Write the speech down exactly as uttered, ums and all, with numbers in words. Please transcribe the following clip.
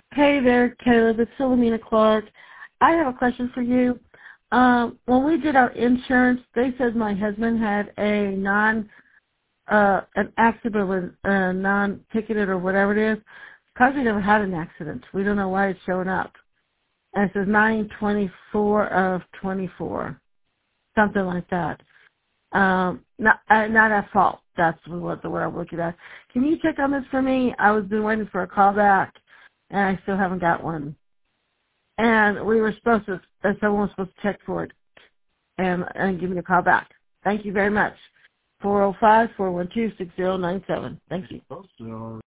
Hey there, Caleb. It's Philomena Clark. I have a question for you. Um, when we did our insurance, they said my husband had a non, uh, an accident with uh, non-ticketed or whatever it is. Because we never had an accident, we don't know why it's showing up. And it says nine twenty-four of twenty-four, something like that. Um, not uh, not at fault. That's what the word I'm looking at. Can you check on this for me? I was been waiting for a call back, and I still haven't got one. And we were supposed to, uh, someone was supposed to check for it and, and give me a call back. Thank you very much. four oh five, four one two, six oh nine seven. Thank you.